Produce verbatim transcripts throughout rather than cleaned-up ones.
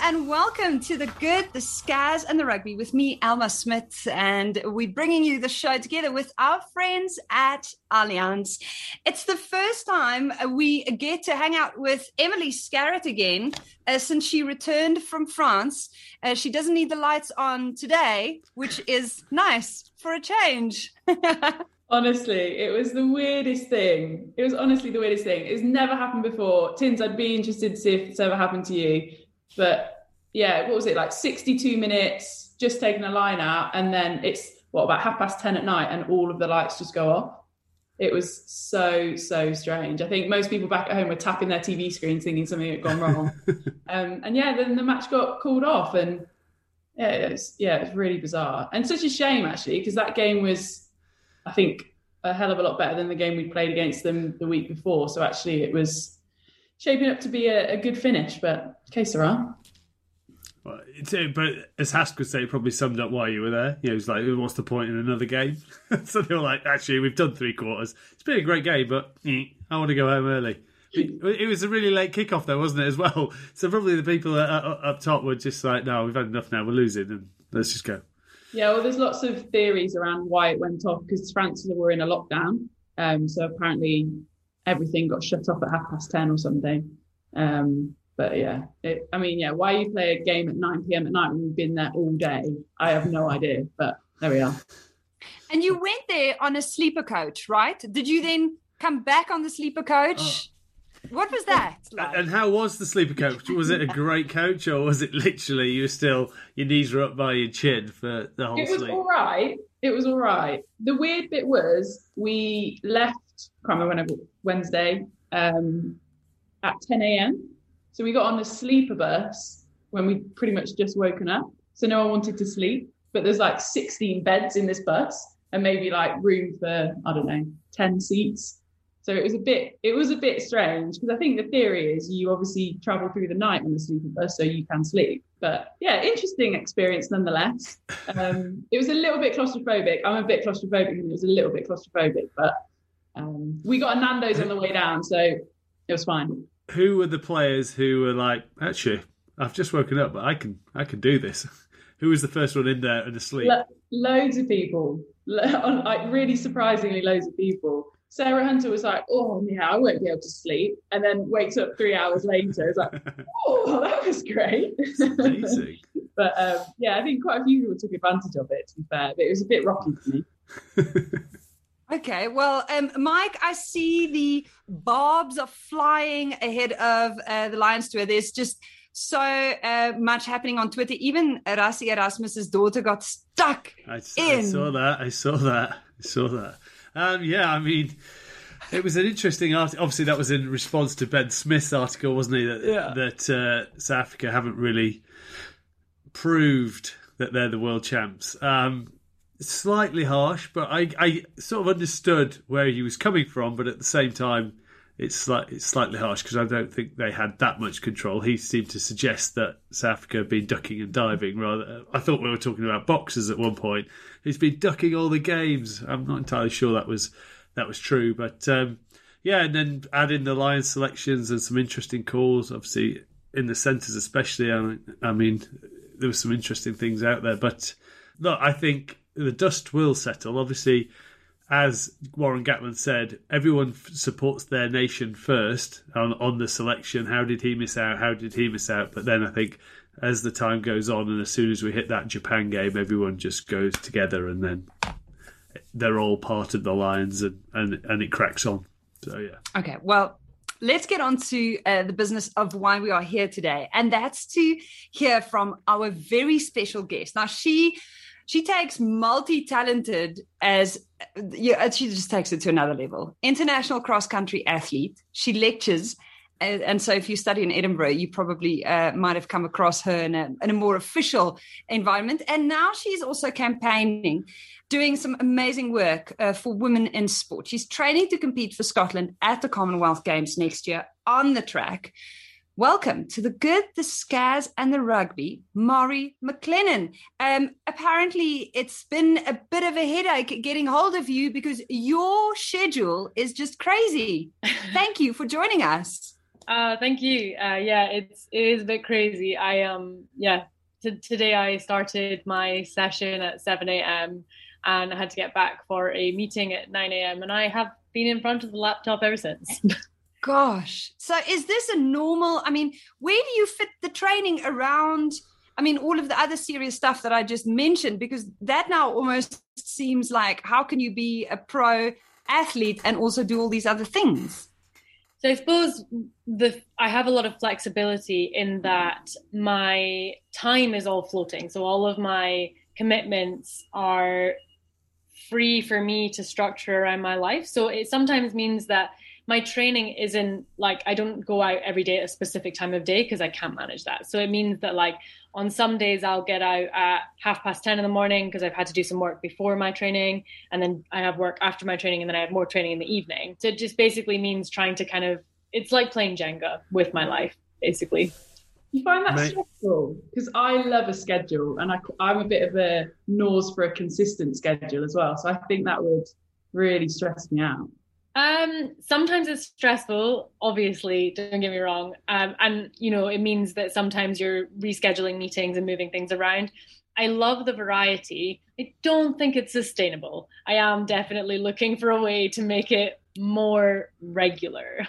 and welcome to The Good, The Scaz and The Rugby with me, Alma Smith, and we're bringing you the show together with our friends at Allianz. It's the first time we get to hang out with Emily Scarrett again uh, since she returned from France. Uh, she doesn't need the lights on today, which is nice for a change. Honestly, it was the weirdest thing. It was honestly the weirdest thing. It's never happened before. Tins, I'd be interested to see if it's ever happened to you. But yeah, what was it, like sixty-two minutes, just taking a line out, and then it's, what, about half past ten at night and all of the lights just go off. It was so, so strange. I think most people back at home were tapping their T V screens thinking something had gone wrong. um, and yeah, then the match got called off, and yeah, it was, yeah, it was really bizarre. And such a shame, actually, because that game was, I think, a hell of a lot better than the game we played against them the week before. So actually it was shaping up to be a, a good finish, but que sera. Well, it's, but as Hask would say, it probably summed up why you were there. You know, it's like, what's the point in another game? So they were like, actually, we've done three quarters. It's been a great game, but eh, I want to go home early. It, it was a really late kickoff, though, wasn't it, as well? So probably the people up, up top were just like, no, we've had enough now, we're losing, and let's just go. Yeah, well, there's lots of theories around why it went off, because France were in a lockdown. Um, so apparently everything got shut off at half past ten or something. Um, but yeah, it, I mean, yeah, why you play a game at nine p.m. at night when you've been there all day, I have no idea, but there we are. And you went there on a sleeper coach, right? Did you then come back on the sleeper coach? Oh. What was that like? And how was the sleeper coach? Was it a great coach, or was it literally you were still, your knees were up by your chin for the whole sleep? It was all right. It was all right. The weird bit was we left, I can't remember when, Wednesday, um, at ten a.m. So we got on the sleeper bus when we pretty much just woken up. So no one wanted to sleep, but there's like sixteen beds in this bus and maybe like room for, I don't know, ten seats. So it was a bit, it was a bit strange, because I think the theory is you obviously travel through the night on the sleeper bus so you can sleep. But yeah, interesting experience nonetheless. Um, it was a little bit claustrophobic. I'm a bit claustrophobic, and it was a little bit claustrophobic, but um, we got a Nando's on the way down, so it was fine. Who were the players who were like, actually, I've just woken up, but I can, I can do this? Who was the first one in there and asleep? Lo- loads of people, Lo- like really surprisingly, loads of people. Sarah Hunter was like, oh, yeah, I won't be able to sleep. And then wakes up three hours later. It's like, oh, that was great. It's amazing. But um, yeah, I think quite a few people took advantage of it, to be fair. But it was a bit rocky for me. Okay, well, um, Mike, I see the barbs are flying ahead of uh, the Lions tour. There's just so uh, much happening on Twitter. Even Rassie Erasmus's daughter got stuck I, in. I saw that. I saw that. I saw that. Um, yeah, I mean, it was an interesting article. Obviously, that was in response to Ben Smith's article, wasn't he? That, yeah. that uh, South Africa haven't really proved that they're the world champs. Um, slightly harsh, but I, I sort of understood where he was coming from, but at the same time, it's, slight, it's slightly harsh because I don't think they had that much control. He seemed to suggest that South Africa had been ducking and diving. Rather, I thought we were talking about boxers at one point. He's been ducking all the games. I'm not entirely sure that was that was true, but um, yeah. And then add in the Lions selections and some interesting calls. Obviously, in the centres, especially. I, I mean, there were some interesting things out there. But look, I think the dust will settle. Obviously, as Warren Gatland said, everyone f- supports their nation first on, on the selection. How did he miss out? How did he miss out? But then I think as the time goes on and as soon as we hit that Japan game, everyone just goes together and then they're all part of the Lions and, and, and it cracks on. So, yeah. Okay, well, let's get on to uh, the business of why we are here today. And that's to hear from our very special guest. Now, she... She takes multi-talented as, yeah, she just takes it to another level. International cross-country athlete. She lectures. And, and so if you study in Edinburgh, you probably uh, might have come across her in a, in a more official environment. And now she's also campaigning, doing some amazing work uh, for women in sport. She's training to compete for Scotland at the Commonwealth Games next year on the track. Welcome to The Good, The Scaz and The Rugby, Mhairi McLennan. Um, apparently, it's been a bit of a headache getting hold of you because your schedule is just crazy. Thank you for joining us. Uh, thank you. Uh, yeah, it's it is a bit crazy. I um yeah. T- today I started my session at seven a.m. and I had to get back for a meeting at nine a.m. and I have been in front of the laptop ever since. Gosh. So is this a normal, I mean, where do you fit the training around, I mean, all of the other serious stuff that I just mentioned? Because that now almost seems like, how can you be a pro athlete and also do all these other things? So I suppose the I have a lot of flexibility in that my time is all floating. So all of my commitments are free for me to structure around my life. So it sometimes means that my training isn't like, I don't go out every day at a specific time of day because I can't manage that. So it means that like on some days I'll get out at half past ten in the morning because I've had to do some work before my training, and then I have work after my training, and then I have more training in the evening. So it just basically means trying to kind of, it's like playing Jenga with my life, basically. You find that Mate. stressful? Because I love a schedule, and I, I'm a bit of a nose for a consistent schedule as well. So I think that would really stress me out. Um, sometimes it's stressful, obviously, don't get me wrong. Um, and, you know, it means that sometimes you're rescheduling meetings and moving things around. I love the variety. I don't think it's sustainable. I am definitely looking for a way to make it more regular.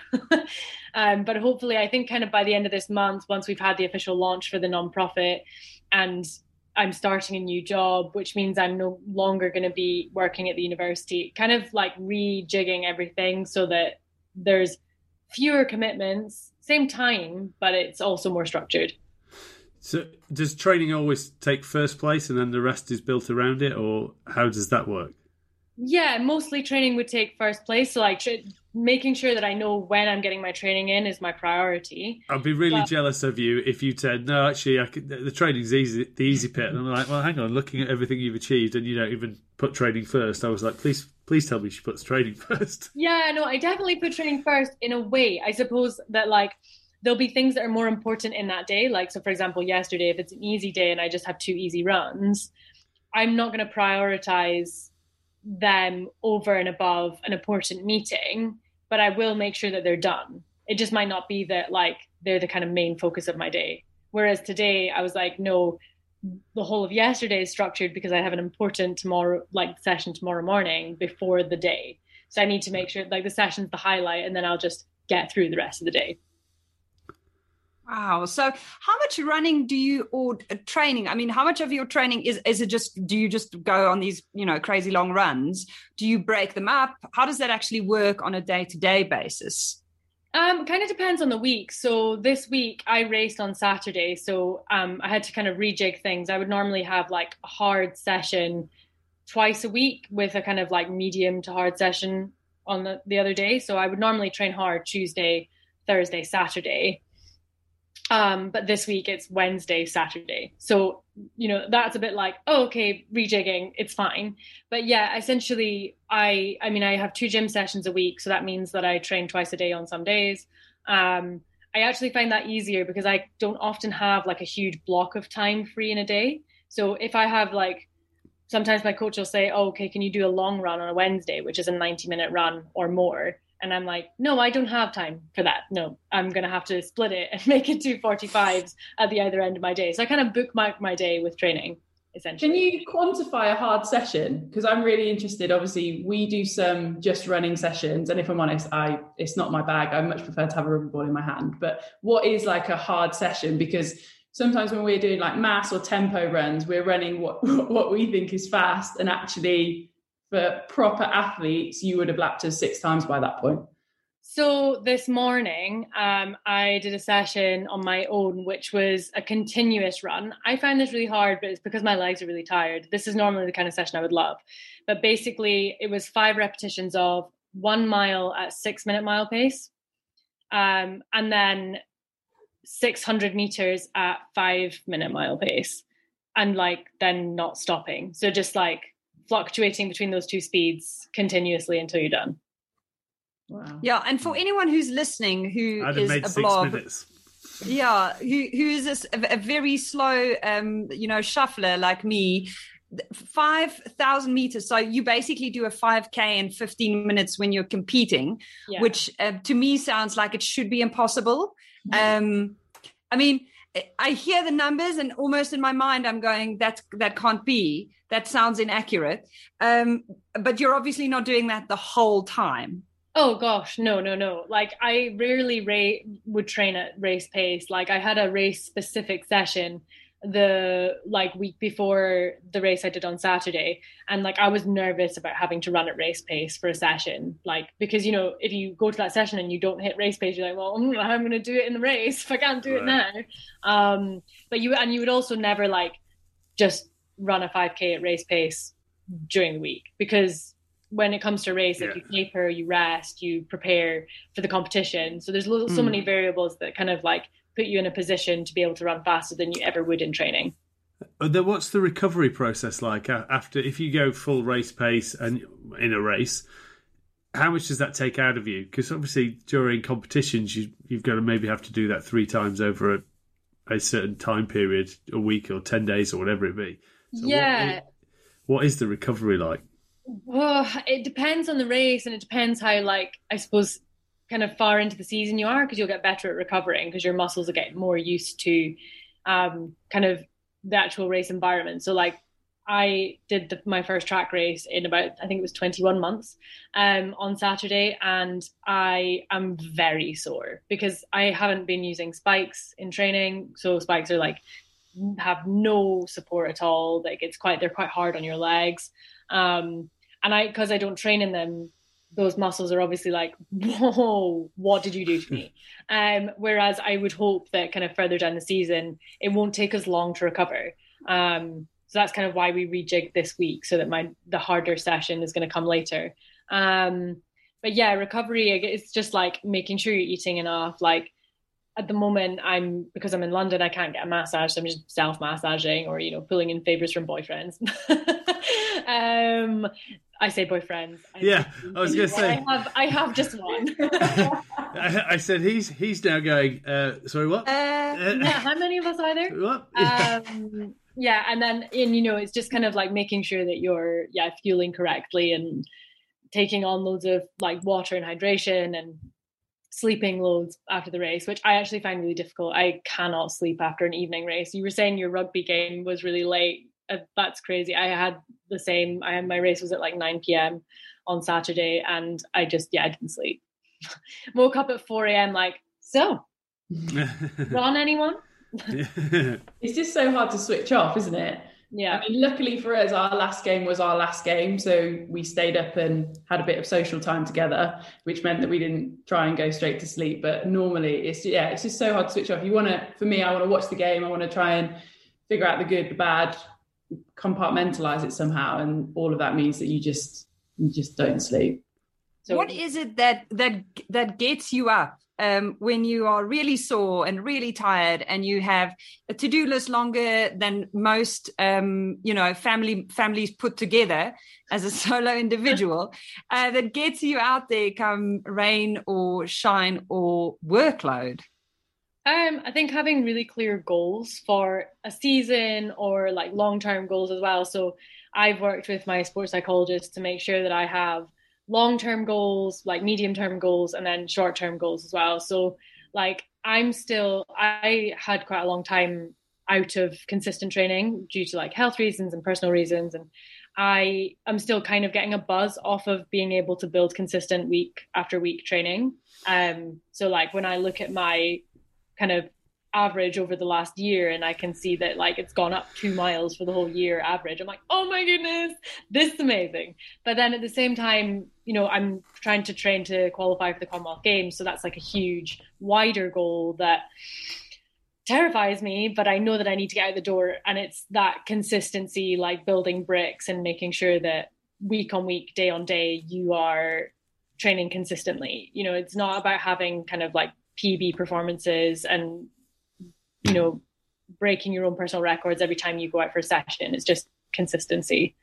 um, but hopefully, I think kind of by the end of this month, once we've had the official launch for the nonprofit and I'm starting a new job, which means I'm no longer going to be working at the university, kind of like rejigging everything so that there's fewer commitments, same time, but it's also more structured. So does training always take first place and then the rest is built around it, or how does that work? Yeah, mostly training would take first place. So like tr- making sure that I know when I'm getting my training in is my priority. I'd be really but, jealous of you if you said, no, actually, I could, the training's easy, the easy bit. And I'm like, well, hang on, looking at everything you've achieved and you don't even put training first. I was like, please, please tell me she puts training first. Yeah, no, I definitely put training first in a way. I suppose that like there'll be things that are more important in that day. Like, so for example, yesterday, if it's an easy day and I just have two easy runs, I'm not going to prioritize them over and above an important meeting, but I will make sure that they're done. It just might not be that like they're the kind of main focus of my day. Whereas today I was like, no, the whole of yesterday is structured because I have an important tomorrow, like session tomorrow morning before the day. So I need to make sure like the session's the highlight and then I'll just get through the rest of the day. Wow. So how much running do you, or training, I mean, how much of your training is, is it just, do you just go on these, you know, crazy long runs? Do you break them up? How does that actually work on a day-to-day basis? Um, kind of depends on the week. So this week I raced on Saturday. So um, I had to kind of rejig things. I would normally have like a hard session twice a week with a kind of like medium to hard session on the, the other day. So I would normally train hard Tuesday, Thursday, Saturday. Um, but this week it's Wednesday, Saturday. So, you know, that's a bit like, oh, okay, rejigging, it's fine. But yeah, essentially, I I mean, I have two gym sessions a week. So that means that I train twice a day on some days. Um, I actually find that easier because I don't often have like a huge block of time free in a day. So if I have like, sometimes my coach will say, oh, okay, can you do a long run on a Wednesday, which is a ninety minute run or more? And I'm like, no, I don't have time for that. No, I'm going to have to split it and make it two forty-fives at the other end of my day. So I kind of bookmark my day with training, essentially. Can you quantify a hard session? Because I'm really interested. Obviously, we do some just running sessions. And if I'm honest, I it's not my bag. I much prefer to have a rubber ball in my hand. But what is like a hard session? Because sometimes when we're doing like mass or tempo runs, we're running what, what we think is fast, and actually for proper athletes, you would have lapped us six times by that point. So this morning, um, I did a session on my own, which was a continuous run. I find this really hard, but it's because my legs are really tired. This is normally the kind of session I would love. But basically, it was five repetitions of one mile at six minute mile pace, um, and then six hundred meters at five minute mile pace, and like then not stopping. So just like fluctuating between those two speeds continuously until you're done. Wow. Yeah, and for anyone who's listening who I'd is have made a six blob, minutes. yeah, who who is a, a very slow, um, you know, shuffler like me, five thousand meters. So you basically do a five K in fifteen minutes when you're competing, yeah. which uh, to me sounds like it should be impossible. Um, I mean, I hear the numbers and almost in my mind, I'm going, that, that can't be. That sounds inaccurate. Um, but you're obviously not doing that the whole time. Oh gosh, no, no, no. Like I rarely ra- would train at race pace. Like I had a race specific session the like week before the race I did on Saturday, and like I was nervous about having to run at race pace for a session, like because you know if you go to that session and you don't hit race pace, you're like, well, I'm going to do it in the race if I can't do right. it now. Um, but you and you would also never like just run a five K at race pace during the week, because when it comes to a race, yeah. like you taper, you rest, you prepare for the competition. So there's so mm. many variables that kind of like put you in a position to be able to run faster than you ever would in training. Then what's the recovery process like after, if you go full race pace and in a race, how much does that take out of you? Because obviously during competitions, you, you've got to maybe have to do that three times over a, a certain time period, a week or ten days or whatever it be. So yeah. What, what is the recovery like? Well, it depends on the race, and it depends how, like, I suppose, kind of far into the season you are, because you'll get better at recovering because your muscles will get more used to um, kind of the actual race environment. So like I did the, my first track race in about, I think it was twenty-one months um, on Saturday, and I am very sore because I haven't been using spikes in training. So spikes are like, have no support at all. Like it's quite, they're quite hard on your legs. Um, and I, cause I don't train in them, those muscles are obviously like, whoa, what did you do to me? Um, whereas I would hope that kind of further down the season, it won't take as long to recover. Um, so that's kind of why we rejigged this week, so that my the harder session is going to come later. Um, but yeah, recovery, it's just like making sure you're eating enough. Like at the moment, I'm because I'm in London, I can't get a massage, so I'm just self-massaging or, you know, pulling in favors from boyfriends. um, I say boyfriends. I yeah, I was going to say I have, I have just one. I, I said he's he's now going. Uh, sorry, what? Uh, uh, yeah, how many of us are there? What? Um, yeah, and then and you know, it's just kind of like making sure that you're yeah fueling correctly and taking on loads of like water and hydration and sleeping loads after the race, which I actually find really difficult. I cannot sleep after an evening race. You were saying your rugby game was really late. Uh, that's crazy. I had the same. I had my race was at like nine p.m. on Saturday, and I just yeah I didn't sleep. Woke up at four a.m. like, so run anyone? It's just so hard to switch off, isn't it? Yeah. I mean, luckily for us, our last game was our last game, so we stayed up and had a bit of social time together, which meant that we didn't try and go straight to sleep. But normally, it's yeah, it's just so hard to switch off. You want to, for me, I want to watch the game. I want to try and figure out the good, the bad, compartmentalize it somehow, and all of that means that you just you just don't sleep. So what is it that that that gets you up um, when you are really sore and really tired, and you have a to-do list longer than most um, you know family families put together as a solo individual, uh, that gets you out there come rain or shine or workload? Um, I think having really clear goals for a season or like long-term goals as well. So I've worked with my sports psychologist to make sure that I have long-term goals, like medium-term goals, and then short-term goals as well. So like I'm still, I had quite a long time out of consistent training due to like health reasons and personal reasons. And I am still kind of getting a buzz off of being able to build consistent week after week training. Um, so like when I look at my kind of average over the last year, and I can see that like it's gone up two miles for the whole year average, I'm like, oh my goodness, this is amazing. But then at the same time, you know, I'm trying to train to qualify for the Commonwealth Games, so that's like a huge wider goal that terrifies me, but I know that I need to get out the door. And it's that consistency, like building bricks and making sure that week on week, day on day, you are training consistently. You know, it's not about having kind of like P B performances and, you know, breaking your own personal records every time you go out for a session. It's just consistency.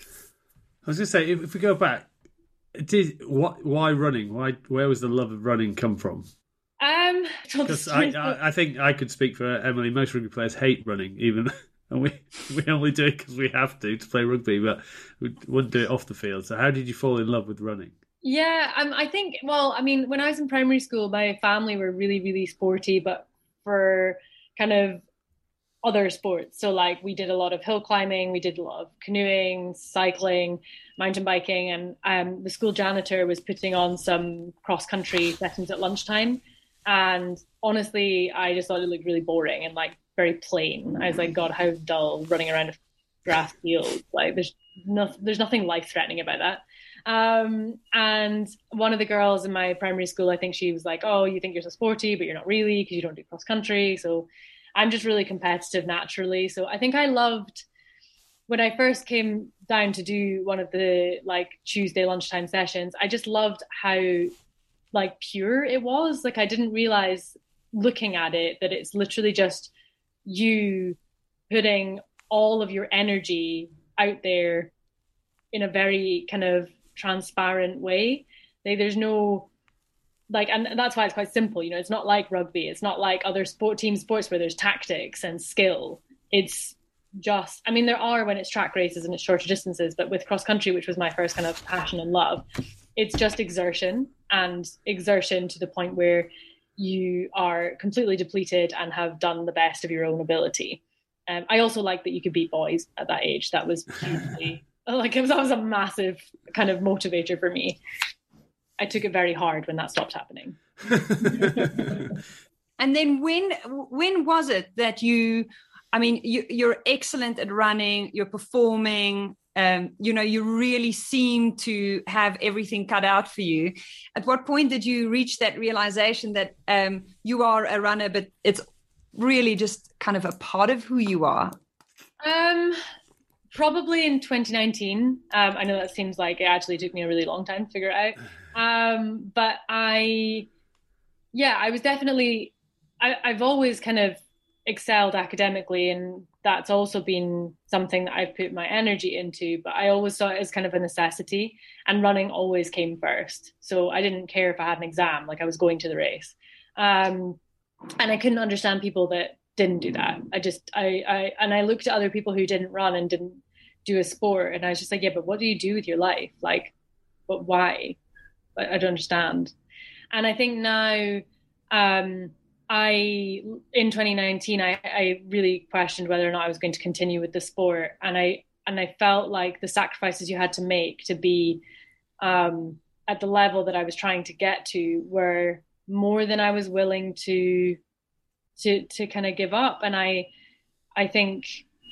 I was going to say, if, if we go back, did what? Why running? Why? Where was the love of running come from? Um, because I, I, I think I could speak for Emily. Most rugby players hate running, even and we we only do it because we have to to play rugby, but we wouldn't do it off the field. So how did you fall in love with running? Yeah, um, I think, well, I mean, when I was in primary school, my family were really, really sporty, but for kind of other sports. So like we did a lot of hill climbing, we did a lot of canoeing, cycling, mountain biking, and um, the school janitor was putting on some cross-country sessions at lunchtime. And honestly, I just thought it looked really boring and like very plain. I was like, God, how dull running around a grass field. Like there's no, there's nothing life-threatening about that. Um, and one of the girls in my primary school, I think she was like, oh, you think you're so sporty, but you're not really because you don't do cross country. So I'm just really competitive naturally. So I think I loved when I first came down to do one of the like Tuesday lunchtime sessions, I just loved how like pure it was. Like I didn't realize looking at it that it's literally just you putting all of your energy out there in a very kind of transparent way. Like, there's no like, and that's why it's quite simple. You know, it's not like rugby. It's not like other sport team sports where there's tactics and skill. It's just, I mean, there are when it's track races and it's shorter distances, but with cross country, which was my first kind of passion and love, it's just exertion and exertion to the point where you are completely depleted and have done the best of your own ability. Um, I also like that you could beat boys at that age. That was hugely like it was, that was a massive kind of motivator for me. I took it very hard when that stopped happening. And then when when was it that you, I mean, you, you're excellent at running, you're performing, um, you know, you really seem to have everything cut out for you. At what point did you reach that realization that um, you are a runner, but it's really just kind of a part of who you are? Um. Probably in twenty nineteen. Um, I know that seems like it actually took me a really long time to figure it out. Um, but I, yeah, I was definitely, I, I've always kind of excelled academically, and that's also been something that I've put my energy into, but I always saw it as kind of a necessity, and running always came first. So I didn't care if I had an exam, like I was going to the race. Um, and I couldn't understand people that didn't do that. I just, I, I, and I looked at other people who didn't run and didn't do a sport, and I was just like, yeah, but what do you do with your life? Like, but why? I, I don't understand. And I think now, um, I, in twenty nineteen, I, I really questioned whether or not I was going to continue with the sport. And I, and I felt like the sacrifices you had to make to be, um, at the level that I was trying to get to were more than I was willing to, to, to kind of give up. And I, I think,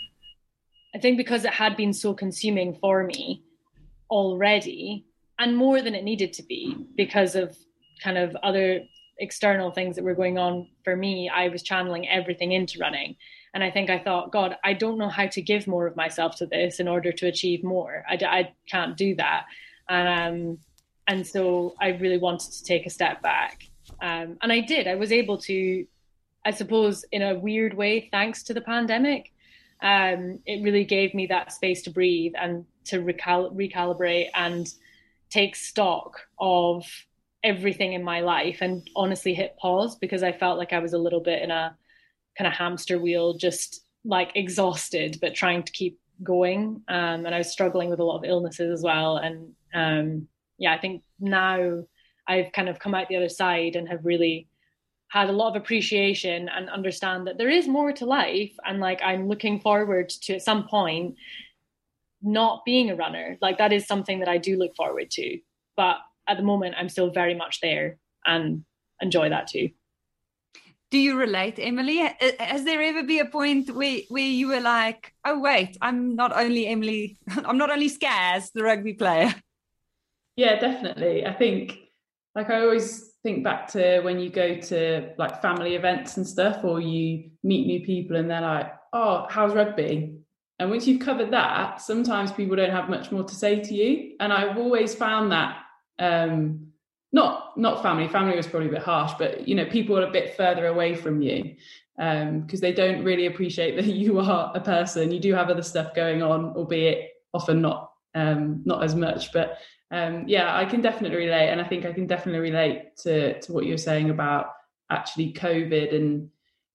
I think because it had been so consuming for me already, and more than it needed to be because of kind of other external things that were going on for me, I was channeling everything into running. And I think I thought, God, I don't know how to give more of myself to this in order to achieve more. I, I can't do that. Um, and so I really wanted to take a step back. Um, and I did. I was able to, I suppose, in a weird way, thanks to the pandemic. Um, it really gave me that space to breathe and to recal- recalibrate and take stock of everything in my life, and honestly hit pause, because I felt like I was a little bit in a kind of hamster wheel, just like exhausted, but trying to keep going. Um, and I was struggling with a lot of illnesses as well. And um, yeah, I think now I've kind of come out the other side and have really had a lot of appreciation and understand that there is more to life. And like, I'm looking forward to at some point not being a runner. Like that is something that I do look forward to, but at the moment I'm still very much there and enjoy that too. Do you relate, Emily? Has there ever been a point where, where you were like, oh wait, I'm not only Emily, I'm not only Skaz, the rugby player? Yeah, definitely. I think like I always think back to when you go to like family events and stuff, or you meet new people and they're like, oh, how's rugby? And once you've covered that, sometimes people don't have much more to say to you. And I've always found that um, not not family, family was probably a bit harsh, but you know, people are a bit further away from you because um, they don't really appreciate that you are a person. You do have other stuff going on, albeit often not um, not as much. But Um, yeah, I can definitely relate. And I think I can definitely relate to, to what you're saying about actually COVID. And I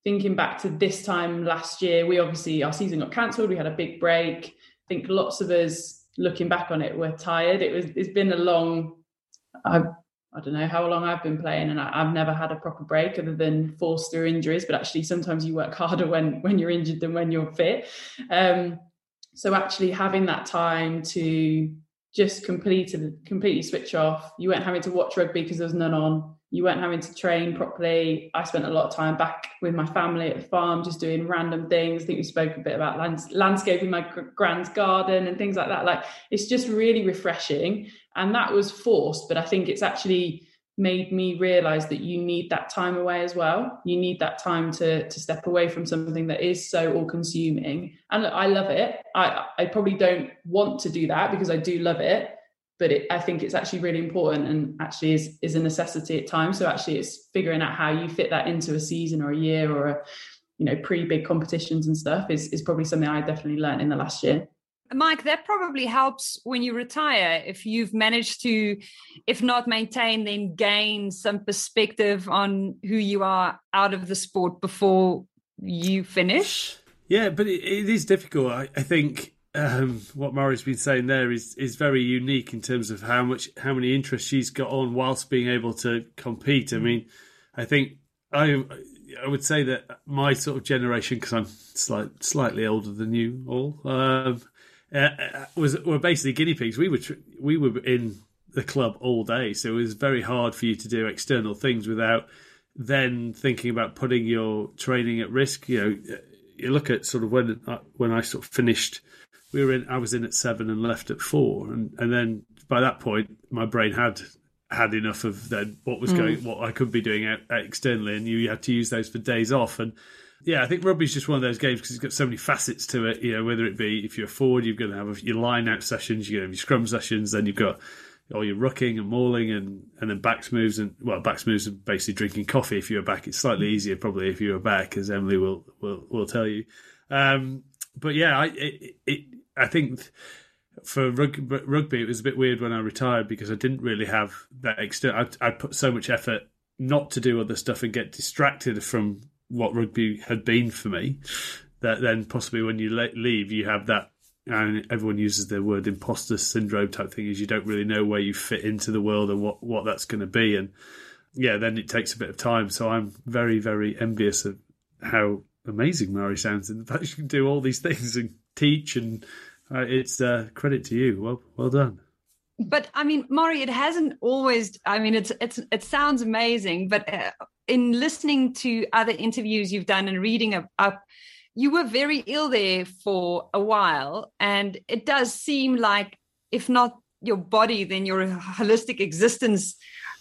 thinking back to this time last year, we obviously, our season got cancelled. We had a big break. I think lots of us, looking back on it, were tired. It was, it's been a long, I, I don't know how long I've been playing, and I, I've never had a proper break other than forced through injuries. But actually, sometimes you work harder when when you're injured than when you're fit. Um, so actually having that time to just complete completely switch off. You weren't having to watch rugby because there was none on. You weren't having to train properly. I spent a lot of time back with my family at the farm, just doing random things. I think we spoke a bit about lands- landscaping my grand's garden and things like that. Like, it's just really refreshing. And that was forced, but I think it's actually made me realise that you need that time away as well. You need that time to to step away from something that is so all-consuming. And look, I love it. I, I probably don't want to do that because I do love it. But it, I think it's actually really important, and actually is, is a necessity at times. So actually it's figuring out how you fit that into a season or a year or, a, you know, pre-big competitions and stuff is, is probably something I definitely learned in the last year. Mike, that probably helps when you retire, if you've managed to, if not maintain, then gain some perspective on who you are out of the sport before you finish. Yeah, but it, it is difficult. I, I think... Um, what Murray's been saying there is is very unique in terms of how much how many interests she's got on whilst being able to compete. I mean, I think I I would say that my sort of generation, because I'm slight, slightly older than you all, um, uh, was were basically guinea pigs. We were tr- we were in the club all day, so it was very hard for you to do external things without then thinking about putting your training at risk. You know, you look at sort of when when I sort of finished. We were in. I was in at seven and left at four, and, and then by that point, my brain had had enough of then what was going, mm. what I could be doing out, out externally, and you had to use those for days off. And yeah, I think rugby's just one of those games because it's got so many facets to it. You know, whether it be if you're a forward, you're going to have your line out sessions, you're going to have your scrum sessions, then you've got all your rucking and mauling, and and then backs moves, and well, backs moves are basically drinking coffee. If you're back, it's slightly easier probably if you're back, as Emily will will will tell you. Um, but yeah, I it, it I think for rug, rugby, it was a bit weird when I retired because I didn't really have that extra. I'd, I'd put so much effort not to do other stuff and get distracted from what rugby had been for me that then possibly when you leave, you have that, and everyone uses the word imposter syndrome type thing, is you don't really know where you fit into the world and what, what that's going to be. And yeah, then it takes a bit of time. So I'm very, very envious of how amazing Murray sounds and the fact you can do all these things and teach, and uh, it's uh, credit to you. Well, well done. But I mean, Murray, it hasn't always. I mean, it's it's it sounds amazing, but uh, in listening to other interviews you've done and reading up, up, you were very ill there for a while, and it does seem like, if not your body, then your holistic existence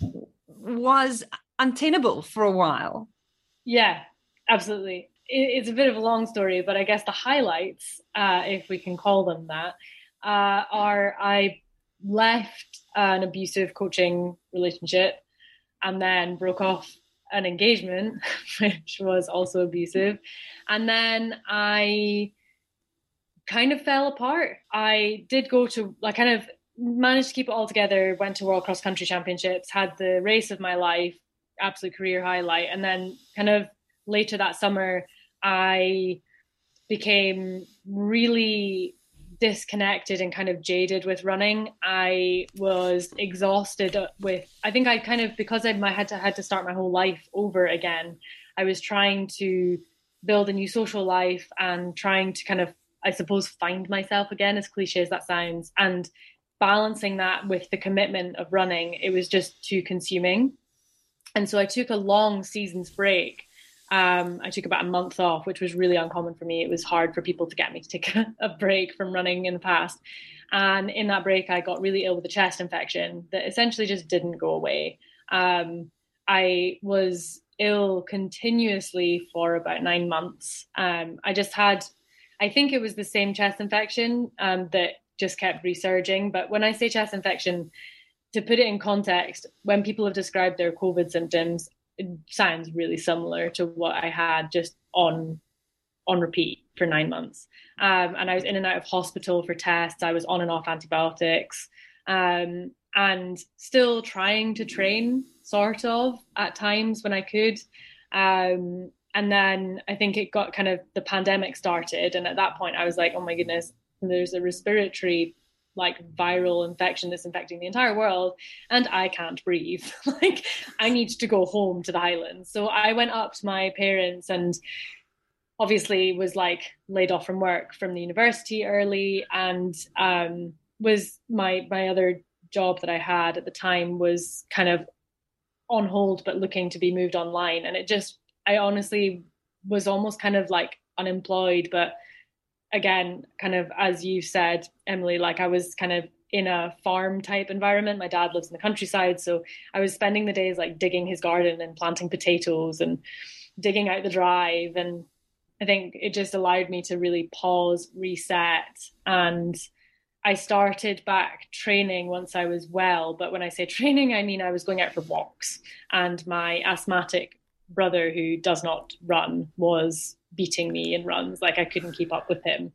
was untenable for a while. Yeah, absolutely. It's a bit of a long story, but I guess the highlights, uh, if we can call them that, uh, are I left an abusive coaching relationship and then broke off an engagement, which was also abusive. And then I kind of fell apart. I did go to, I kind of managed to keep it all together, went to World Cross Country Championships, had the race of my life, absolute career highlight. And then kind of later that summer, I became really disconnected and kind of jaded with running. I was exhausted with, I think I kind of, because I had to, had to start my whole life over again, I was trying to build a new social life and trying to kind of, I suppose, find myself again, as cliche as that sounds, and balancing that with the commitment of running, it was just too consuming. And so I took a long season's break. Um, I took about a month off, which was really uncommon for me. It was hard for people to get me to take a, a break from running in the past. And in that break, I got really ill with a chest infection that essentially just didn't go away. Um, I was ill continuously for about nine months. Um, I just had, I think it was the same chest infection um, that just kept resurging. But when I say chest infection, to put it in context, when people have described their COVID symptoms, it sounds really similar to what I had, just on on repeat for nine months. Um, and I was in and out of hospital for tests. I was on and off antibiotics, um, and still trying to train, sort of, at times when I could. Um, And then I think it got kind of, the pandemic started. And at that point I was like, oh my goodness, there's a respiratory like viral infection that's infecting the entire world and I can't breathe. Like I need to go home to the Highlands. So I went up to my parents and obviously was like laid off from work from the university early, and um, was my, my other job that I had at the time was kind of on hold, but looking to be moved online. And it just, I honestly was almost kind of like unemployed, but again, kind of, as you said, Emily, like I was kind of in a farm type environment. My dad lives in the countryside. So I was spending the days like digging his garden and planting potatoes and digging out the drive. And I think it just allowed me to really pause, reset. And I started back training once I was well. But when I say training, I mean I was going out for walks. And my asthmatic brother, who does not run, was beating me in runs. Like I couldn't keep up with him.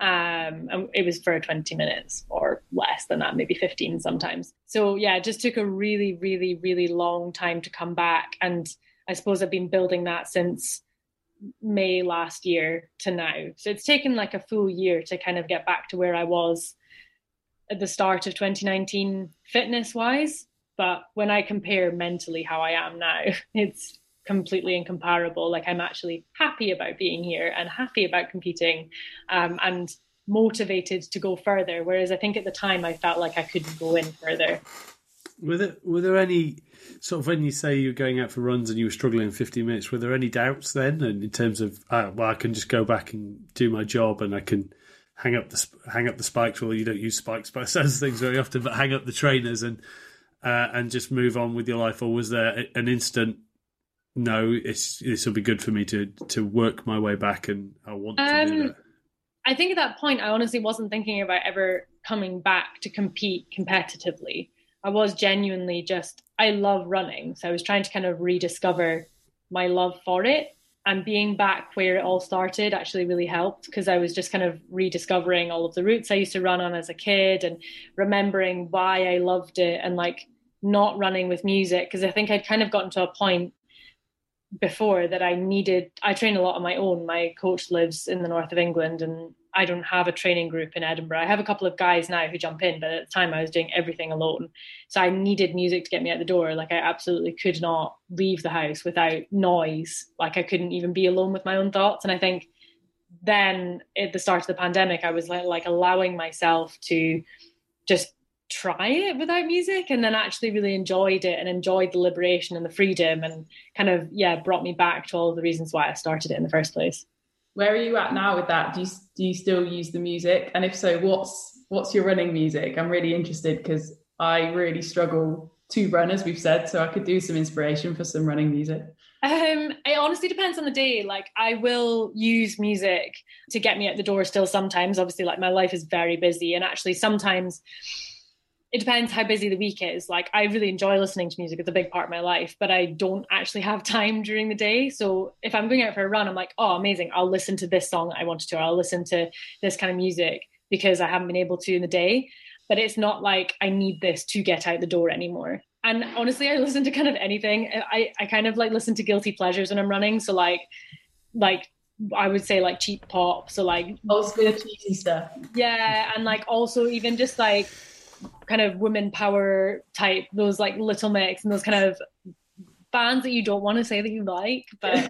Um, and it was for twenty minutes or less than that, maybe fifteen sometimes. So yeah, it just took a really, really, really long time to come back. And I suppose I've been building that since May last year to now. So it's taken like a full year to kind of get back to where I was at the start of twenty nineteen fitness wise. But when I compare mentally how I am now, it's completely incomparable. Like I'm actually happy about being here and happy about competing, um, and motivated to go further. Whereas I think at the time I felt like I couldn't go in further. Were there, were there any sort of, when you say you're going out for runs and you were struggling in fifteen minutes, were there any doubts then? And in terms of, uh, well, I can just go back and do my job and I can hang up the hang up the spikes. Well, you don't use spikes by those things very often, but hang up the trainers and uh, and just move on with your life. Or was there an instant, no, it's this will be good for me to to work my way back and I want to um, do that? I think at that point I honestly wasn't thinking about ever coming back to compete competitively. I was genuinely just, I love running. So I was trying to kind of rediscover my love for it, and being back where it all started actually really helped, because I was just kind of rediscovering all of the routes I used to run on as a kid and remembering why I loved it, and like not running with music. Because I think I'd kind of gotten to a point before that I needed, I train a lot on my own. My coach lives in the north of England and I don't have a training group in Edinburgh. I have a couple of guys now who jump in, but at the time I was doing everything alone. So I needed music to get me out the door. Like I absolutely could not leave the house without noise. Like I couldn't even be alone with my own thoughts. And I think then at the start of the pandemic, I was like, like allowing myself to just try it without music, and then actually really enjoyed it and enjoyed the liberation and the freedom, and kind of, yeah, brought me back to all of the reasons why I started it in the first place. Where are you at now with that? Do you do you still use the music? And if so, what's what's your running music? I'm really interested because I really struggle to run, as we've said, so I could do some inspiration for some running music. Um, it honestly depends on the day. Like I will use music to get me out the door still sometimes. Obviously, like my life is very busy, and actually sometimes it depends how busy the week is. Like I really enjoy listening to music. It's a big part of my life, but I don't actually have time during the day. So if I'm going out for a run, I'm like, oh, amazing. I'll listen to this song that I wanted to, or I'll listen to this kind of music because I haven't been able to in the day. But it's not like I need this to get out the door anymore. And honestly, I listen to kind of anything. I, I kind of like listen to guilty pleasures when I'm running. So like, like I would say like cheap pop. So like old school cheesy stuff. Yeah. And like also even just like kind of women power type, those like Little Mix and those kind of bands that you don't want to say that you like, but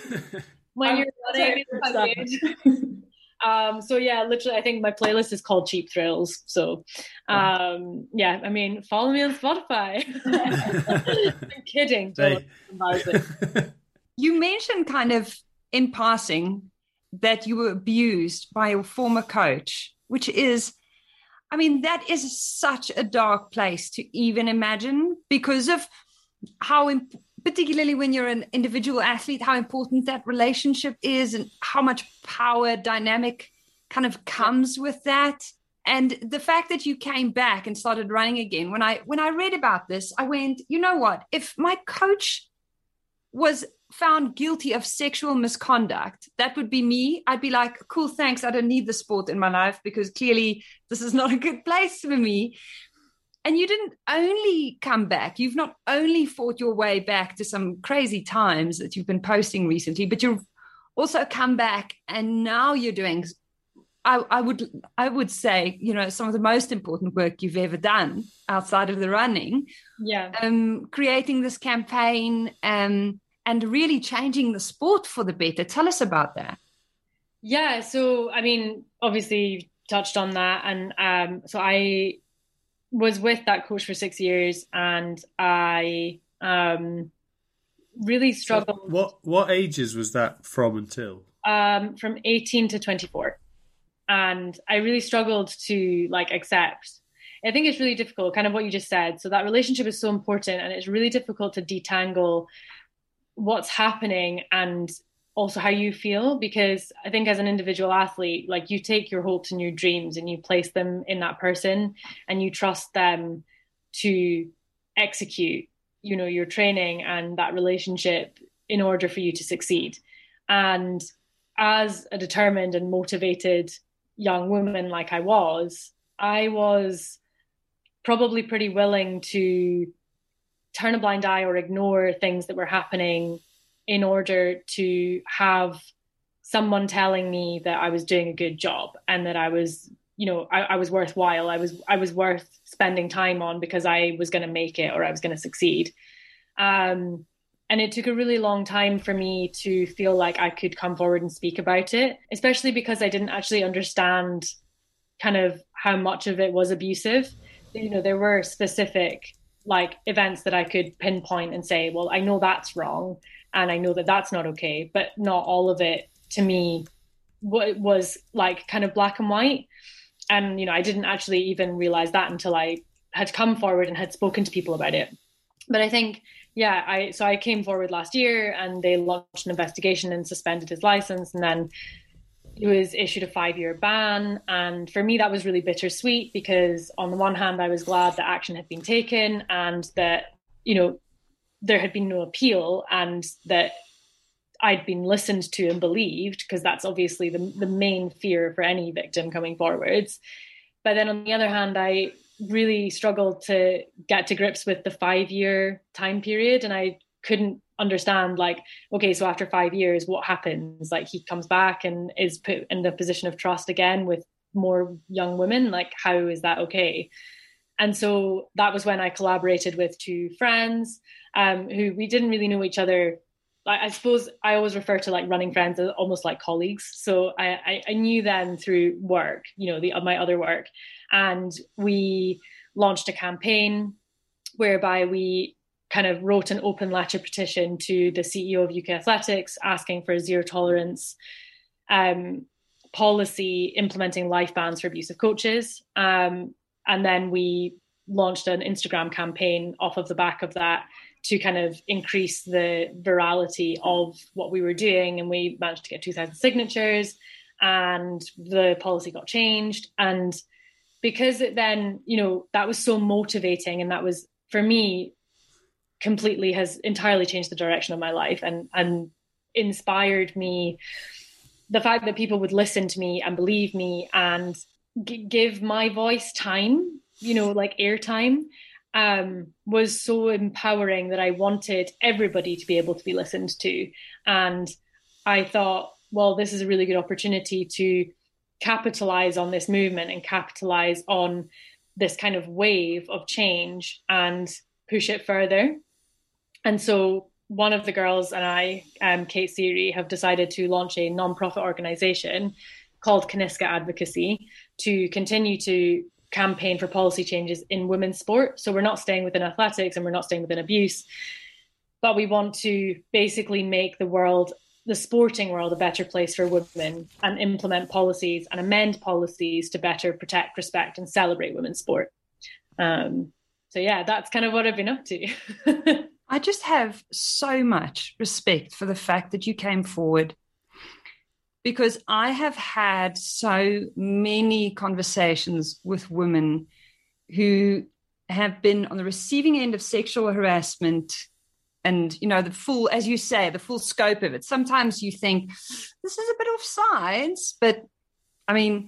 when you're running, it's quite good. Um, so yeah, literally, I think my playlist is called Cheap Thrills. So um, yeah, I mean, follow me on Spotify. I'm kidding. Hey. You mentioned kind of in passing that you were abused by your former coach, which is, I mean, that is such a dark place to even imagine, because of how, imp- particularly when you're an individual athlete, how important that relationship is and how much power dynamic kind of comes with that. And the fact that you came back and started running again, when I when I read about this, I went, you know what? If my coach was found guilty of sexual misconduct, that would be me. I'd be like, cool, thanks. I don't need the sport in my life because clearly this is not a good place for me. and you didn't only come back. You've not only fought your way back to some crazy times that you've been posting recently, but you've also come back, and now you're doing, I, I would I would say, you know, some of the most important work you've ever done outside of the running. Yeah. Um, creating this campaign um, and really changing the sport for the better. Tell us about that. Yeah. So, I mean, obviously you touched on that. And um, so I was with that coach for six years and I um, really struggled. So what, what ages was that from until? Um, from eighteen to twenty-four. And I really struggled to like accept. I think it's really difficult, kind of what you just said. So that relationship is so important, and it's really difficult to detangle what's happening and also how you feel, because I think as an individual athlete, like you take your hopes and your dreams and you place them in that person and you trust them to execute, you know, your training and that relationship in order for you to succeed. And as a determined and motivated young woman like I was, I was probably pretty willing to turn a blind eye or ignore things that were happening in order to have someone telling me that I was doing a good job and that I was, you know, I, I was worthwhile. I was, I was worth spending time on because I was going to make it or I was going to succeed. Um, and it took a really long time for me to feel like I could come forward and speak about it, especially because I didn't actually understand kind of how much of it was abusive. You know, there were specific like events that I could pinpoint and say, well, I know that's wrong. And I know that that's not okay, but not all of it to me was like kind of black and white. And, you know, I didn't actually even realize that until I had come forward and had spoken to people about it. But I think, yeah, I so I came forward last year and they launched an investigation and suspended his license. And then he was issued a five-year ban. And for me, that was really bittersweet because on the one hand, I was glad that action had been taken and that, you know, there had been no appeal and that I'd been listened to and believed, because that's obviously the, the main fear for any victim coming forwards. But then on the other hand, I really struggled to get to grips with the five-year time period. And I couldn't understand, like, okay, so after five years, what happens? Like, he comes back and is put in the position of trust again with more young women. Like, how is that okay? And so that was when I collaborated with two friends um, who we didn't really know each other. I, I suppose I always refer to like running friends as almost like colleagues. So I, I, I knew them through work, you know, the my other work. And we launched a campaign whereby we kind of wrote an open letter petition to the C E O of U K Athletics asking for a zero tolerance um, policy implementing life bans for abusive coaches. Um, and then we launched an Instagram campaign off of the back of that to kind of increase the virality of what we were doing. And we managed to get two thousand signatures and the policy got changed. And because it then, you know, that was so motivating and that was, for me, completely has entirely changed the direction of my life and, and inspired me. The fact that people would listen to me and believe me and g- give my voice time, you know, like airtime, um, was so empowering that I wanted everybody to be able to be listened to. And I thought, well, this is a really good opportunity to capitalize on this movement and capitalize on this kind of wave of change and push it further. And so one of the girls and I, um, Kate Seary, have decided to launch a non-profit organization called Kaniska Advocacy to continue to campaign for policy changes in women's sport. So we're not staying within athletics and we're not staying within abuse, but we want to basically make the world, the sporting world, a better place for women and implement policies and amend policies to better protect, respect and celebrate women's sport. Um, so yeah, that's kind of what I've been up to. I just have so much respect for the fact that you came forward, because I have had so many conversations with women who have been on the receiving end of sexual harassment and, you know, the full, as you say, the full scope of it. Sometimes you think this is a bit off sides, but I mean,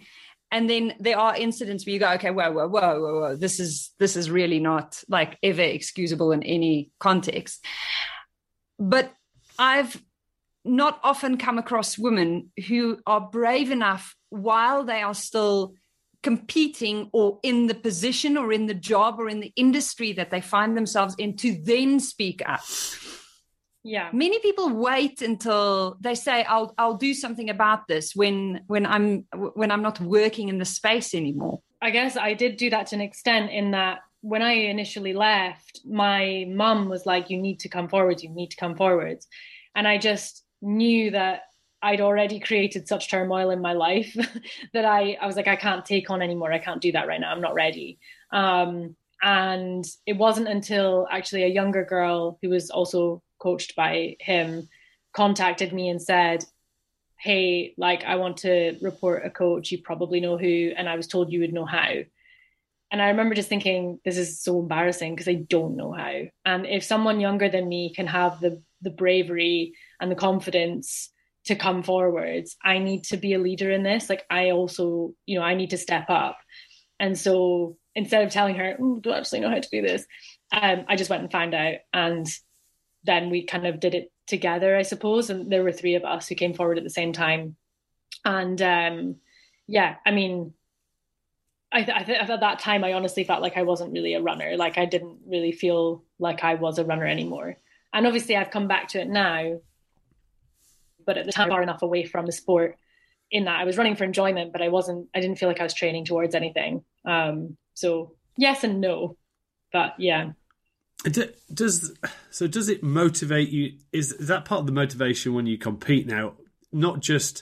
And then there are incidents where you go, okay, whoa, whoa, whoa, whoa, whoa. This is, this is really not like ever excusable in any context. But I've not often come across women who are brave enough while they are still competing or in the position or in the job or in the industry that they find themselves in to then speak up. Yeah. Many people wait until they say, I'll I'll do something about this when when I'm when I'm not working in the space anymore. I guess I did do that to an extent, in that when I initially left, my mum was like, you need to come forward, you need to come forward. And I just knew that I'd already created such turmoil in my life that I, I was like, I can't take on anymore. I can't do that right now. I'm not ready. Um, and it wasn't until actually a younger girl who was also coached by him contacted me and said, hey, like, I want to report a coach. You probably know who. And I was told you would know how. And I remember just thinking, this is so embarrassing because I don't know how. And if someone younger than me can have the the bravery and the confidence to come forwards, I need to be a leader in this. Like, I also, you know, I need to step up. And so instead of telling her, oh, do I actually know how to do this? Um, I just went and found out. And then we kind of did it together, I suppose. And there were three of us who came forward at the same time. And um, yeah, I mean, I, th- I th- at that time, I honestly felt like I wasn't really a runner. Like, I didn't really feel like I was a runner anymore. And obviously I've come back to it now, but at the time far enough away from the sport in that I was running for enjoyment, but I wasn't, I didn't feel like I was training towards anything. Um, so yes and no, but yeah. Does so? Does it motivate you? Is, is that part of the motivation when you compete now? Not just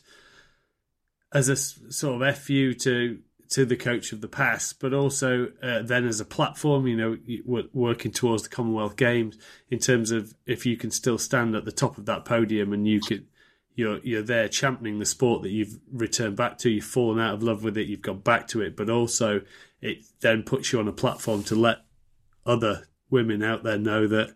as a sort of F U to to the coach of the past, but also uh, then as a platform. You know, working towards the Commonwealth Games in terms of if you can still stand at the top of that podium and you could, you're you're there championing the sport that you've returned back to. You've fallen out of love with it. You've gone back to it, but also it then puts you on a platform to let other women out there know that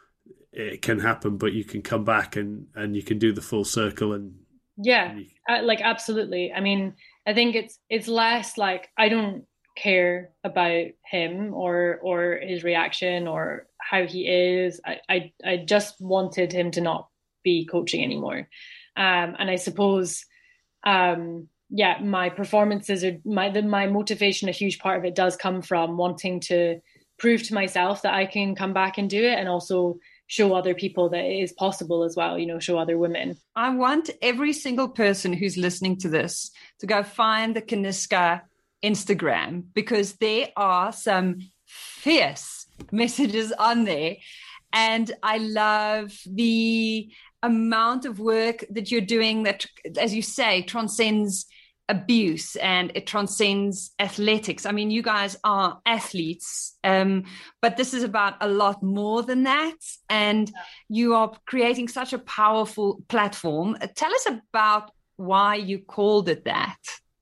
it can happen, but you can come back and, and you can do the full circle. And yeah, and you... uh, like absolutely. I mean, I think it's it's less like I don't care about him or or his reaction or how he is. I I, I just wanted him to not be coaching anymore, um, and I suppose, um, yeah, my performances are my the, my motivation. A huge part of it does come from wanting to prove to myself that I can come back and do it, and also show other people that it is possible as well, you know, show other women. I want every single person who's listening to this to go find the Kaniska Instagram, because there are some fierce messages on there. And I love the amount of work that you're doing that, as you say, transcends abuse and it transcends athletics. I mean, you guys are athletes, um, but this is about a lot more than that. And you are creating such a powerful platform. Tell us about why you called it that.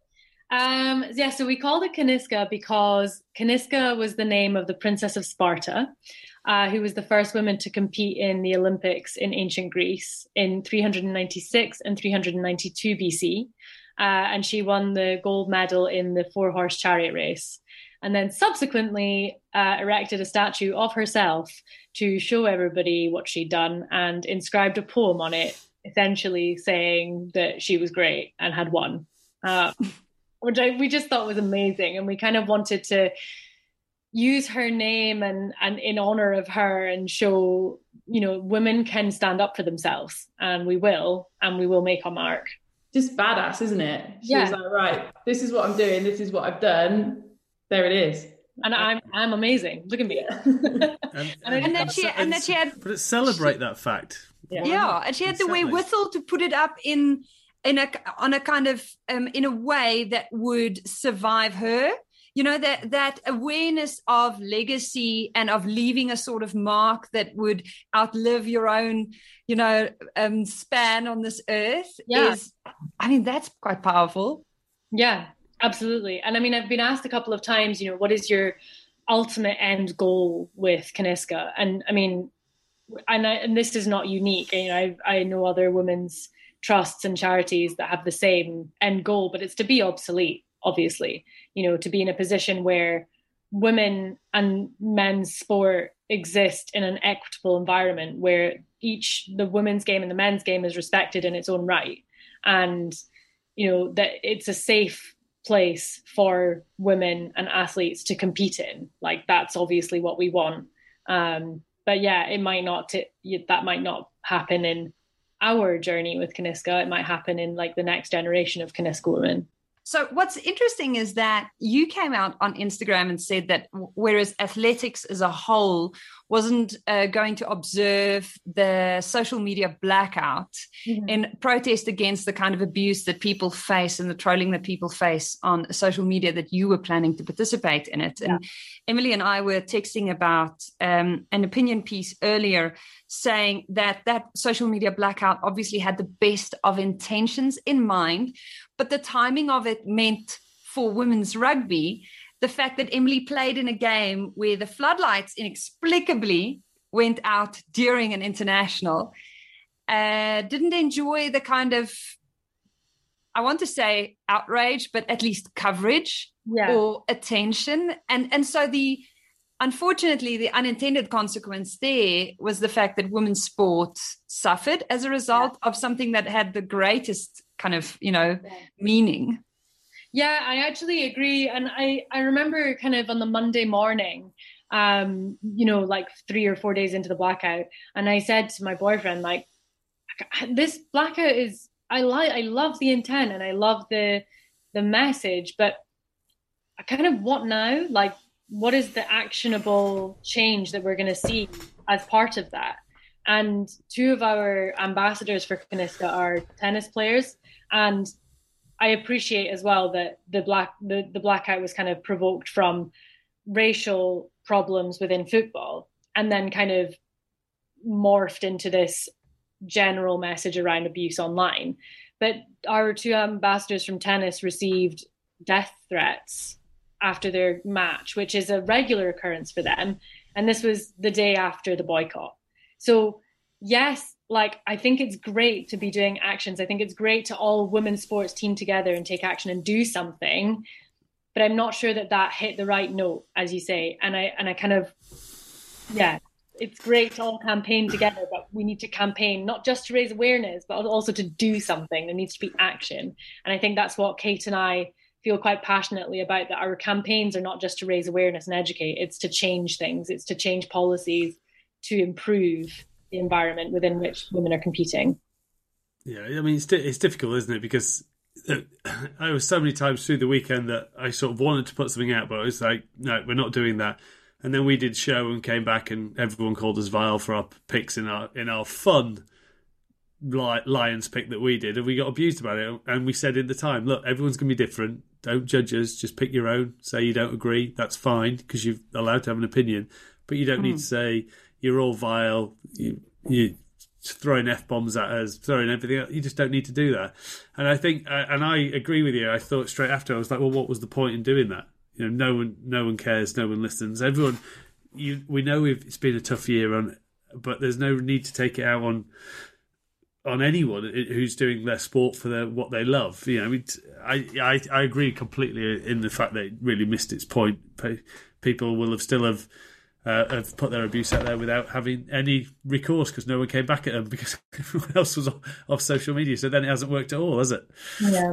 Um, yeah, so we called it Kaniska because Kaniska was the name of the Princess of Sparta, uh, who was the first woman to compete in the Olympics in ancient Greece in three hundred ninety-six and three hundred ninety-two B C. Uh, and she won the gold medal in the four-horse chariot race, and then subsequently uh, erected a statue of herself to show everybody what she'd done and inscribed a poem on it, essentially saying that she was great and had won, uh, which I, we just thought was amazing. And we kind of wanted to use her name and, and in honor of her and show, you know, women can stand up for themselves, and we will, and we will make our mark. Just badass, isn't it? She yeah. was like, right, this is what I'm doing, this is what I've done. There it is. And I'm I'm amazing. Look at me. and, and, and then she and then she had but celebrate she, that fact. Yeah, yeah. And she had the wherewithal to put it up in in a on a kind of um in a way that would survive her. You know, that that awareness of legacy and of leaving a sort of mark that would outlive your own, you know, um, span on this earth yeah. is, I mean, that's quite powerful. Yeah, absolutely. And I mean, I've been asked a couple of times, you know, what is your ultimate end goal with Kaniska? And I mean, and, I, and this is not unique. You know, I, I know other women's trusts and charities that have the same end goal, but it's to be obsolete. obviously, you know, to be in a position where women and men's sport exist in an equitable environment where each, the women's game and the men's game is respected in its own right. And, you know, that it's a safe place for women and athletes to compete in. Like, that's obviously what we want. Um, but yeah, it might not, t- that might not happen in our journey with Kaniska. It might happen in like the next generation of Kaniska women. So what's interesting is that you came out on Instagram and said that whereas athletics as a whole wasn't uh, going to observe the social media blackout mm-hmm. in protest against the kind of abuse that people face and the trolling that people face on social media, that you were planning to participate in it. Yeah. And Emily and I were texting about um, an opinion piece earlier saying that that social media blackout obviously had the best of intentions in mind, but the timing of it meant for women's rugby, the fact that Emily played in a game where the floodlights inexplicably went out during an international, uh, didn't enjoy the kind of, I want to say outrage, but at least coverage yeah. or attention. And, and so the, unfortunately, the unintended consequence there was the fact that women's sport suffered as a result yeah. of something that had the greatest kind of, you know, yeah. meaning. Yeah, I actually agree. And I, I remember kind of on the Monday morning, um, you know, like three or four days into the blackout. And I said to my boyfriend, like, this blackout is, I like, I love the intent and I love the, the message, but I kind of what now? Like, what is the actionable change that we're going to see as part of that? And two of our ambassadors for Kaniska are tennis players. And I appreciate as well that the black the, the blackout was kind of provoked from racial problems within football and then kind of morphed into this general message around abuse online. But our two ambassadors from tennis received death threats after their match, which is a regular occurrence for them. And this was the day after the boycott. So yes, like, I think it's great to be doing actions. I think it's great to all women's sports team together and take action and do something. But I'm not sure that that hit the right note, as you say. And I, and I kind of, yeah, it's great to all campaign together, but we need to campaign not just to raise awareness, but also to do something. There needs to be action. And I think that's what Kate and I feel quite passionately about, that our campaigns are not just to raise awareness and educate, it's to change things, it's to change policies to improve the environment within which women are competing. Yeah, I mean, it's it's difficult, isn't it? Because I was so many times through the weekend that I sort of wanted to put something out, but I was like, no, we're not doing that. And then we did show and came back, and everyone called us vile for our picks in our in our fun Lions pick that we did, and we got abused about it. And we said at the time, look, everyone's going to be different. Don't judge us. Just pick your own. Say you don't agree. That's fine, because you're allowed to have an opinion. But you don't mm. need to say you're all vile. You you throwing F-bombs at us, throwing everything else. You just don't need to do that. And I think, and I agree with you. I thought straight after, I was like, well, what was the point in doing that? You know, no one, no one cares. No one listens. Everyone, you, we know we've, it's been a tough year on, but there's no need to take it out on on anyone who's doing their sport for their, what they love. You know, I mean, I, I I agree completely in the fact that it really missed its point. People will have still have. Uh, have put their abuse out there without having any recourse because no one came back at them because everyone else was off, off social media. So then it hasn't worked at all, has it? Yeah.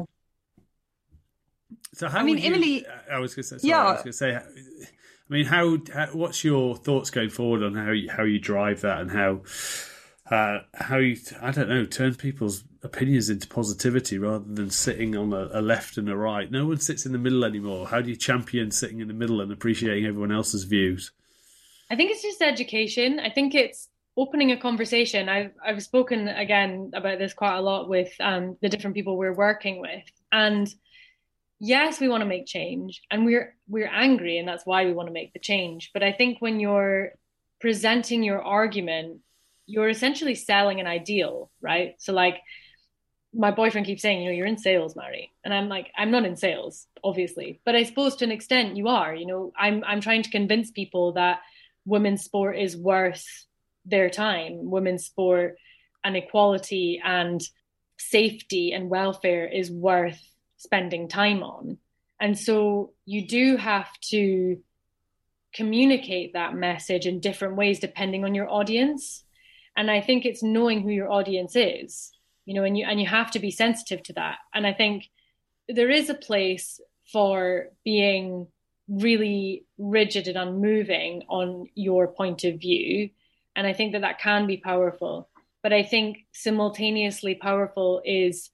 So how I mean, you, Emily. I was going to say. Sorry, yeah. I was going to say. I mean, how, how? What's your thoughts going forward on how you, how you drive that and how uh, how you? I don't know. Turn people's opinions into positivity rather than sitting on a, a left and a right. No one sits in the middle anymore. How do you champion sitting in the middle and appreciating everyone else's views? I think it's just education. I think it's opening a conversation. I've I've spoken again about this quite a lot with um, the different people we're working with. And yes, we want to make change, and we're we're angry, and that's why we want to make the change. But I think when you're presenting your argument, you're essentially selling an ideal, right? So like my boyfriend keeps saying, you know, you're in sales, Mary. And I'm like, I'm not in sales, obviously. But I suppose to an extent you are. You know, I'm I'm trying to convince people that women's sport is worth their time. Women's sport and equality and safety and welfare is worth spending time on. And so you do have to communicate that message in different ways depending on your audience. And I think it's knowing who your audience is, you know, and you and you have to be sensitive to that. And I think there is a place for being really rigid and unmoving on your point of view. And I think that that can be powerful. But I think simultaneously powerful is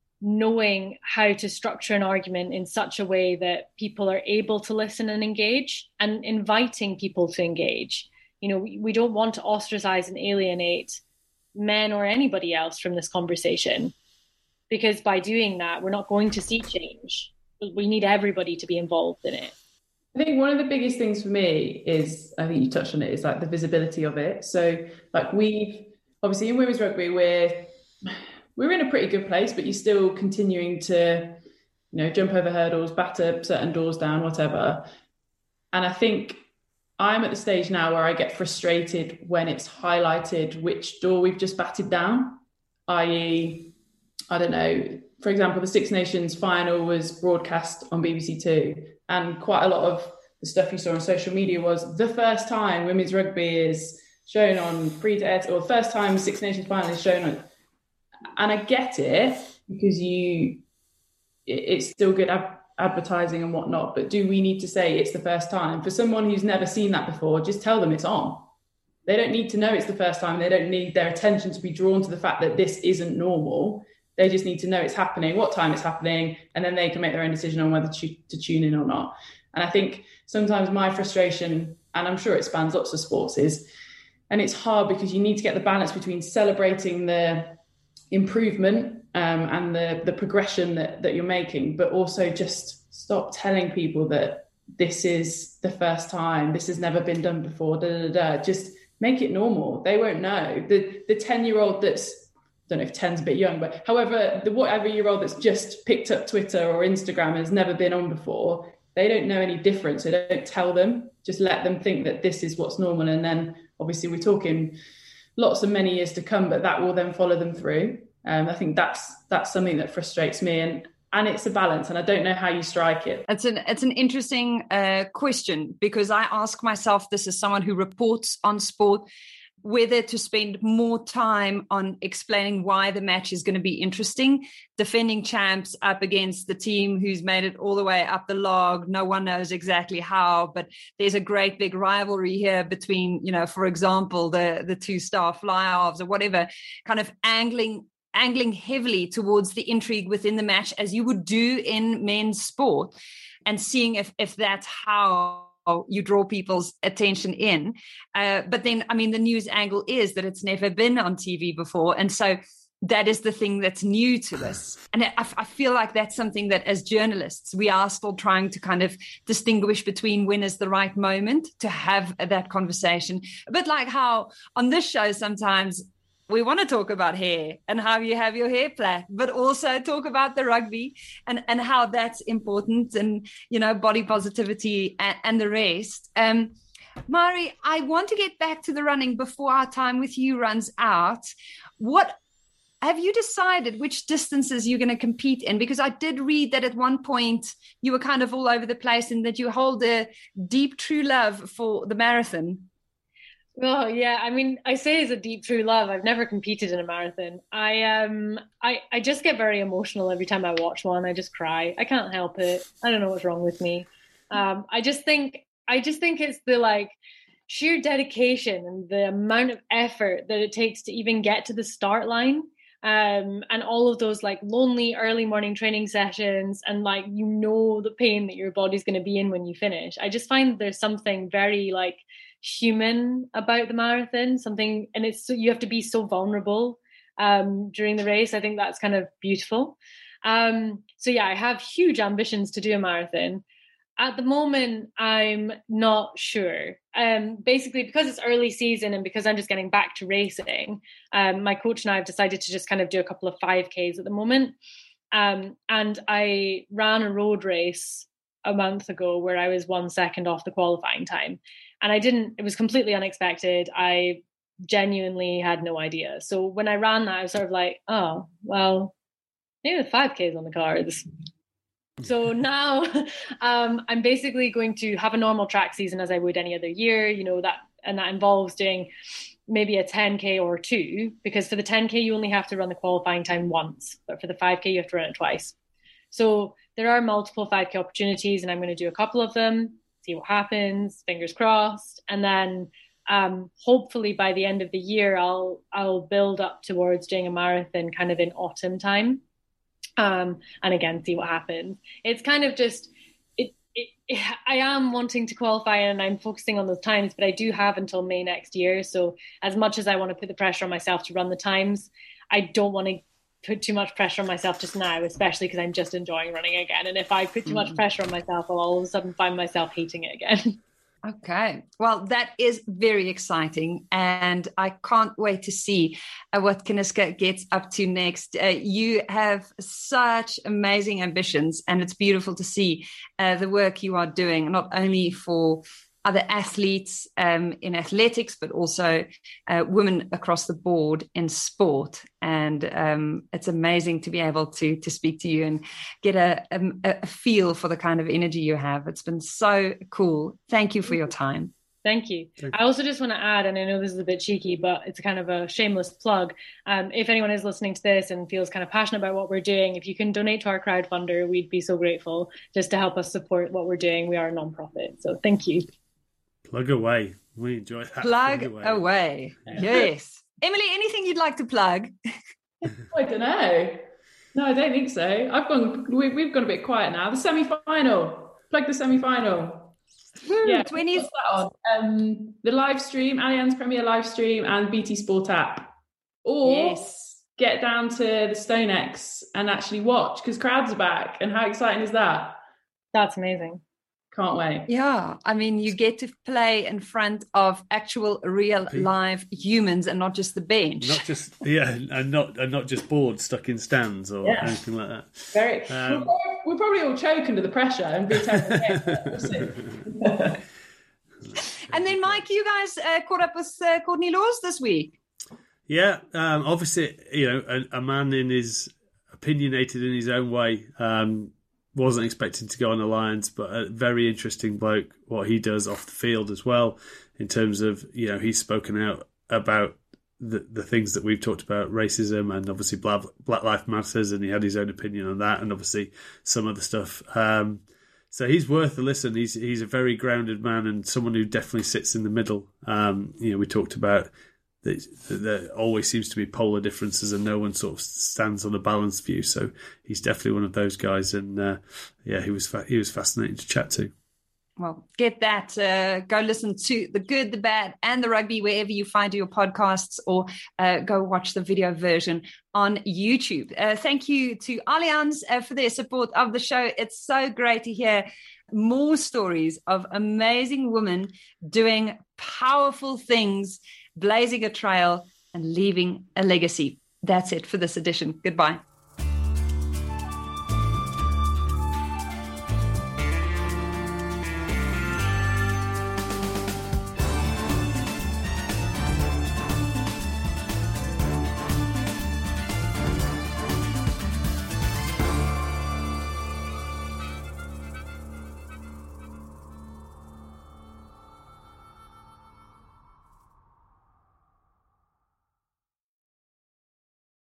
knowing how to structure an argument in such a way that people are able to listen and engage, and inviting people to engage. You know, we, we don't want to ostracize and alienate men or anybody else from this conversation, because by doing that, we're not going to see change. We need everybody to be involved in it. I think one of the biggest things for me is, I think you touched on it, is like the visibility of it. So like we've, obviously in women's rugby, we're, we're in a pretty good place, but you're still continuing to, you know, jump over hurdles, batter certain doors down, whatever. And I think I'm at the stage now where I get frustrated when it's highlighted which door we've just batted down, that is, I don't know, for example, the Six Nations final was broadcast on B B C Two, and quite a lot of the stuff you saw on social media was the first time women's rugby is shown on free to air, or the first time Six Nations final is shown on. And I get it, because you, it's still good ad- advertising and whatnot, but do we need to say it's the first time? For someone who's never seen that before, just tell them it's on. They don't need to know it's the first time. They don't need their attention to be drawn to the fact that this isn't normal. They just need to know it's happening, what time it's happening, and then they can make their own decision on whether to, to tune in or not. And I think sometimes my frustration, and I'm sure it spans lots of sports, is, and it's hard because you need to get the balance between celebrating the improvement um, and the, the progression that, that you're making, but also just stop telling people that this is the first time, this has never been done before, da, da, da. Just make it normal. They won't know. The the ten-year-old that's, I don't know if ten's a bit young, but however, the whatever year old that's just picked up Twitter or Instagram and has never been on before, they don't know any difference. So don't tell them, just let them think that this is what's normal. And then obviously we're talking lots of many years to come, but that will then follow them through. Um, I think that's that's something that frustrates me, and and it's a balance, and I don't know how you strike it. It's an it's an interesting uh, question, because I ask myself this as someone who reports on sport, whether to spend more time on explaining why the match is going to be interesting, defending champs up against the team who's made it all the way up the log. No one knows exactly how, but there's a great big rivalry here between, you know, for example, the, the two star fly-halves or whatever, kind of angling angling heavily towards the intrigue within the match, as you would do in men's sport, and seeing if, if that's how you draw people's attention in. Uh, but then, I mean, the news angle is that it's never been on T V before. And so that is the thing that's new to us. And I, I feel like that's something that as journalists, we are still trying to kind of distinguish between when is the right moment to have that conversation. A bit like how on this show, sometimes we want to talk about hair and how you have your hair plait, but also talk about the rugby and, and how that's important, and, you know, body positivity and, and the rest. Um, Mari, I want to get back to the running before our time with you runs out. What have you decided which distances you're going to compete in? Because I did read that at one point you were kind of all over the place, and that you hold a deep, true love for the marathon. Well, yeah, I mean, I say it's a deep, true love. I've never competed in a marathon. I um, I, I just get very emotional every time I watch one. I just cry. I can't help it. I don't know what's wrong with me. Um, I just think, I just think it's the like sheer dedication and the amount of effort that it takes to even get to the start line. Um, and all of those like lonely early morning training sessions, and like, you know, the pain that your body's going to be in when you finish. I just find there's something very like human about the marathon, something, and it's so, you have to be so vulnerable um during the race. I think that's kind of beautiful. Um so yeah, I have huge ambitions to do a marathon. At the moment, I'm not sure. Um, basically, because it's early season and because I'm just getting back to racing, um, my coach and I have decided to just kind of do a couple of five Ks at the moment. Um, and I ran a road race a month ago where I was one second off the qualifying time. And I didn't, it was completely unexpected. I genuinely had no idea. So when I ran that, I was sort of like, oh, well, maybe the five Ks on the cards. So now um, I'm basically going to have a normal track season as I would any other year, you know, that, and that involves doing maybe a ten K or two, because for the ten K, you only have to run the qualifying time once, but for the five K, you have to run it twice. So there are multiple five K opportunities, and I'm going to do a couple of them, see what happens, fingers crossed. And then um, hopefully by the end of the year, I'll I'll build up towards doing a marathon kind of in autumn time. Um, and again, see what happens. It's kind of just, it, it, it, I am wanting to qualify and I'm focusing on those times, but I do have until May next year. So as much as I want to put the pressure on myself to run the times, I don't want to put too much pressure on myself just now, especially because I'm just enjoying running again. And if I put too much pressure on myself, I'll all of a sudden find myself hating it again. Okay. Well, that is very exciting. And I can't wait to see uh, what Kiniska gets up to next. Uh, you have such amazing ambitions, and it's beautiful to see uh, the work you are doing, not only for other athletes um, in athletics, but also uh, women across the board in sport. And um, it's amazing to be able to to speak to you and get a, a, a feel for the kind of energy you have. It's been so cool. Thank you for your time. Thank you. Thank you. I also just want to add, and I know this is a bit cheeky, but it's kind of a shameless plug. Um, if anyone is listening to this and feels kind of passionate about what we're doing, if you can donate to our crowdfunder, we'd be so grateful just to help us support what we're doing. We are a non-profit. So thank you. Plug away. We enjoy that. Plug, plug away. away. Yes. Emily, anything you'd like to plug? I don't know. No, I don't think so. I've gone. We, we've gone a bit quiet now. The semi-final. Plug the semi-final. Hmm, yeah, twentieth. Um, the live stream, Allianz Premier live stream, and B T Sport app. Or yes. get down to the StoneX and actually watch, because crowds are back. And how exciting is that? That's amazing. Can't wait. Yeah, I mean, you get to play in front of actual, real, live humans, and not just the bench. Not just yeah, and not and not just boards stuck in stands or yeah. anything like that. Very. Um, we'll, we'll probably all choke under the pressure and be terrible. And then, Mike, you guys uh, caught up with uh, Courtney Laws this week. Yeah, um, obviously, you know, a, a man in his opinionated in his own way. Um, Wasn't expecting to go on Alliance, but a very interesting bloke, what he does off the field as well, in terms of, you know, he's spoken out about the the things that we've talked about, racism and obviously Black, Black Lives Matters, and he had his own opinion on that, and obviously some other stuff. Um, so he's worth a listen. He's he's a very grounded man and someone who definitely sits in the middle. Um, you know, we talked about that there always seems to be polar differences and no one sort of stands on a balanced view. So he's definitely one of those guys. And uh, yeah, he was fa- he was fascinating to chat to. Well, get that. Uh, go listen to The Good, The Bad and The Rugby wherever you find your podcasts, or uh, go watch the video version on YouTube. Uh, thank you to Allianz uh, for their support of the show. It's so great to hear more stories of amazing women doing powerful things, blazing a trail and leaving a legacy. That's it for this edition. Goodbye.